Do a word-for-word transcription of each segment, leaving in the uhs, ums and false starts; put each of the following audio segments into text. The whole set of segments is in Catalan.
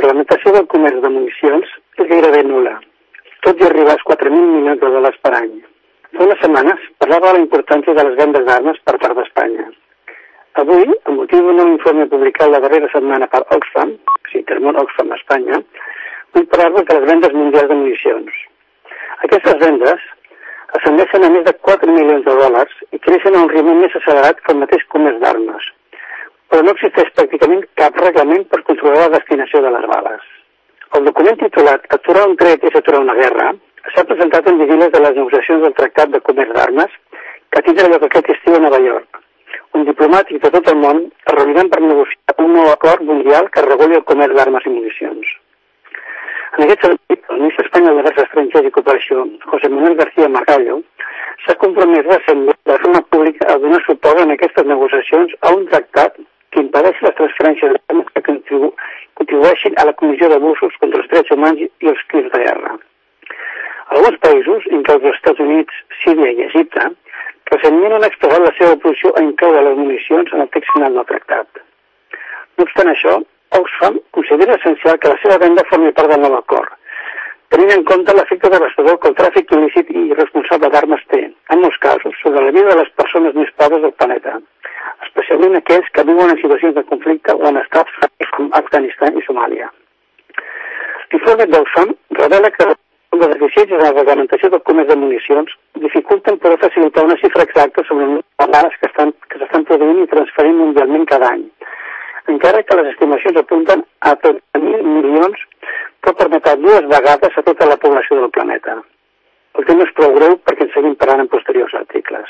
reglamentació del comerç de municions és gairebé nul·la, tot i arribar als quatre mil milions de dòlars per any. Fa unes setmanes parlava de la importància de les vendes d'armes per part d'Espanya. Avui, amb motiu d'un nou informe publicat la darrera setmana per Oxfam, o sigui, Intermón Oxfam Espanya, vull parlar-vos de les vendes mundials de municions. Aquestes vendes ascendeixen a més de quatre milions de dòlars i creixen a un ritme més accelerat que el mateix comerç d'armes, però no existeix pràcticament cap reglament per controlar la destinació de les bales. El document titulat "Aturar un tret és aturar una guerra" s'ha presentat en vigílies de les negociacions del Tractat de Comerç d'Armes que tindrà lloc aquest estiu a Nova York, on diplomàtics de tot el món es reuniran per negociar un nou acord mundial que reguli el comerç d'armes i municions. En aquest sentit, el ministre espanyol d'Afers Estrangers i Cooperació, José Manuel García Margallo, s'ha compromès recentment de forma pública a donar suport en aquestes negociacions a un tractat que impedeixi les transferències d'armes que contribu contribueixin a la comissió d'abusos contra els drets humans i els crims de guerra. Alguns països, inclosos els Estats Units, Síria i Egipte, recentment han expressat la seva oposició a incloure les municions en el text final del tractat. No obstant això, Oxfam considera essencial que la seva venda formi part del nou acord, tenint en compte l'efecte devastador que el tràfic il·lícit i irresponsable d'armes té, en molts casos, sobre la vida de les persones més pobres del planeta, especialment aquells que viuen en situacions de conflicte o en estats com Afganistan i Somàlia. L'informe d'Oxfam revela que les deficiències en la reglamentació del comerç de municions dificulten poder facilitar una xifra exacta sobre les bales que estan que s'estan produint i transferint mundialment cada any, encara que les estimacions apunten a trenta mil milions, pot permetre dues vegades a tota la població del planeta. El tema és prou greu perquè ens seguim parlant en posteriors articles.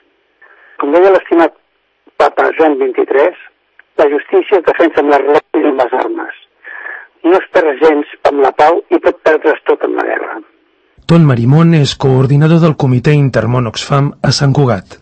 Com deia l'estimat Papa Joan vint-i-tres, la justícia es defensa amb les regles i amb les armes. No es perd gens amb la pau i pot perdre's tot amb la guerra. Ton Marimón és coordinador del Comitè Intermón Oxfam a Sant Cugat.